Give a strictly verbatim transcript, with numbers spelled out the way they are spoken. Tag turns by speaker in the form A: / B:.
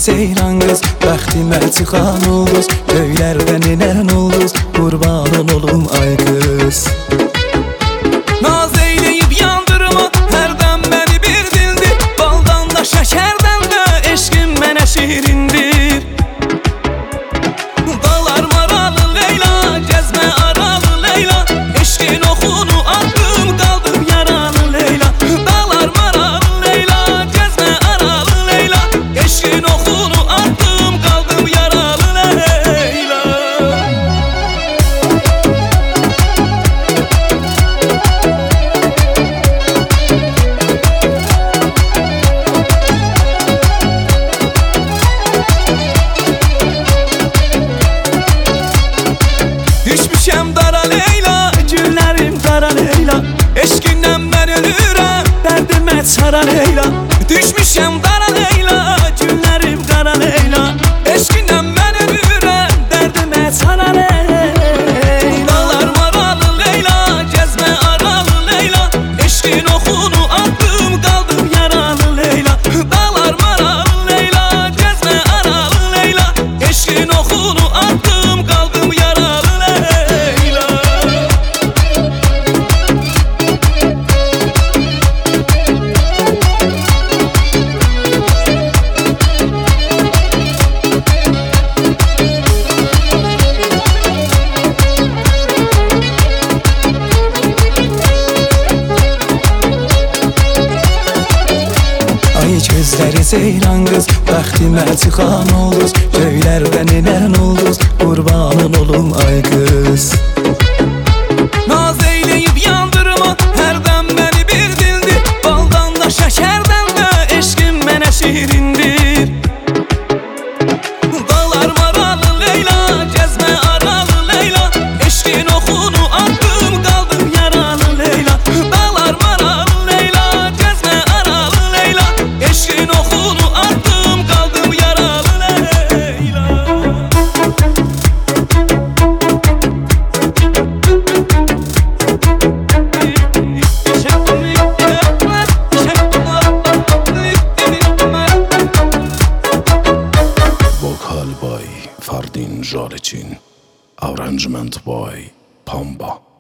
A: ceylan qız, bəxtimə çıxan ulduz, göylərdən inən ulduz, qurbanın olum ay qız. Naz eyləyib yandırma, hərdən məni bir dildir, baldan da şəkərdən də eşqim mənə şirindir. Dağlar maralı Leyla, gəzmə aralı Leyla, eşqin oxunu attım, qaldım yaralı Leyla. Dağlar maralı Leyla, gəzmə aralı Leyla, eşqin oxunu attım, qaldım yaralı Leyla. Düşmüşəm dara Leyla, günlərim qara Leyla, eşqindən mən ölürəm, dərdimə çara Leyla. Düşmüşəm dara Leyla, günlərim qara Leyla, eşqindən mən ölürəm, dərdimə çara Leyla. Dağlar maralı Leyla, gəzmə aralı Leyla, eşqin oxunu attım, qaldım yaralı Leyla. Dağlar maralı Leyla, gəzmə aralı Leyla, eşqin oxunu attım, qaldım yaralı Leyla. Ay gözləri ceylan qız, bəxtimə çıxan ulduz, göylərdən inən ulduz, qurbanın olum ay qız. Naz eyləyib yandırma, hərdən məni bir dildir, baldan da şəkərdən də eşqim mənə şirindir. Dağlar maralı Leyla, gəzmə aralı Leyla, eşqin oxunu attım, qaldım yaralı Leyla. Dağlar maralı Leyla, gəzmə aralı Leyla, eşqin oxunu attım, qaldım yaralı Leyla.
B: Vokal by Fardin Żaryczin, arrangement by Pamba.